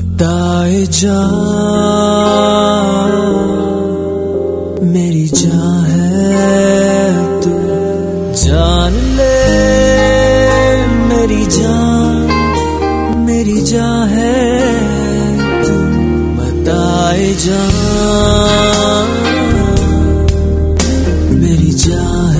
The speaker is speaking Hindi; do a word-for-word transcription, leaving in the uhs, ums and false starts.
बताए जा मेरी जान है तू, जान ले मेरी जान, मेरी जान है तू। बताए जा मेरी जान